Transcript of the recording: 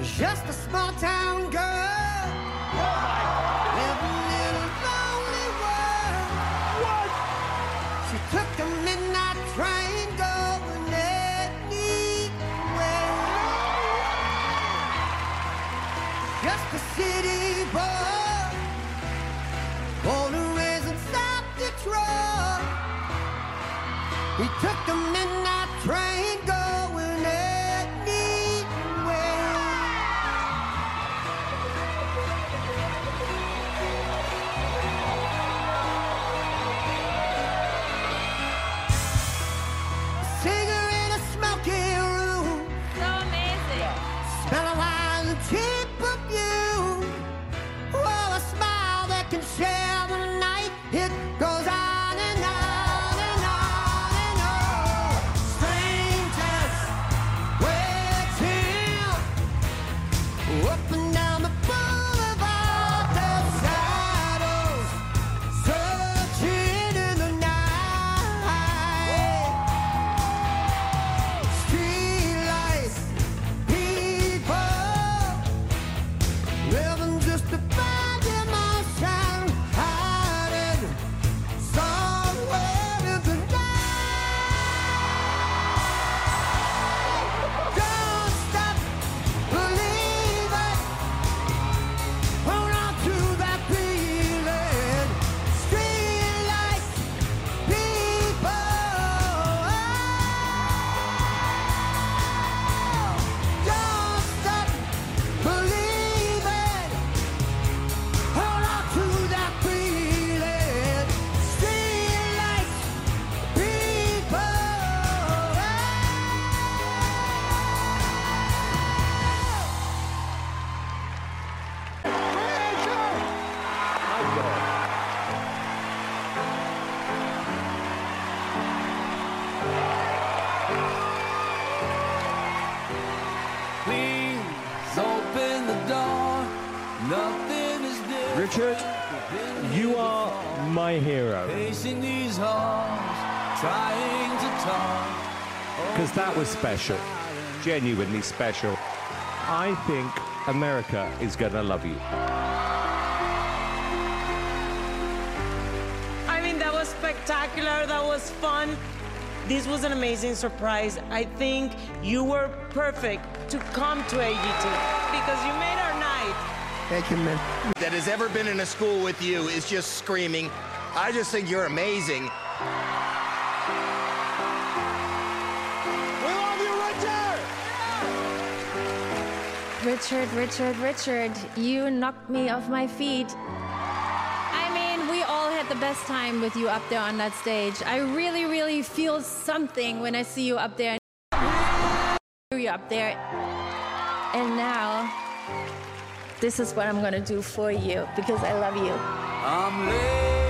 Just a small town girl living in a lonely world. What? She took a midnight train going anywhere. Just a city boy, born and raised in South Detroit. He took a midnight train going anywhere. Singer in a smoky room, So amazing. smell of wine and cheap perfume. Oh, a smile that can share the night. It goes on and on and on and on. Strangers waiting up and down the boulevard. The shadows searching in the night. Streetlights, people living just to find emotion, hiding somewhere in the night. Don't stop believing. Hold on to that feeling. Streetlights, people. Don't stop believing. Hold on to that feeling. Streetlights, people. Please open the door. Nothing is different. Richard, you are my hero. Facing these halls, trying to talk. Because that was special. Genuinely special. I think America is going to love you. I mean, that was spectacular. That was fun. This was an amazing surprise. I think you were perfect to come to AGT because you made our night. Thank you, man. That has ever been in a school with you is just screaming. I just think you're amazing. We love you, Richard! Richard, you knocked me off my feet. I mean, we all had the best time with you up there on that stage. I really, really feel something when I see you up there. You're up there. And now, this is what I'm gonna do for you because I love you. I'm late.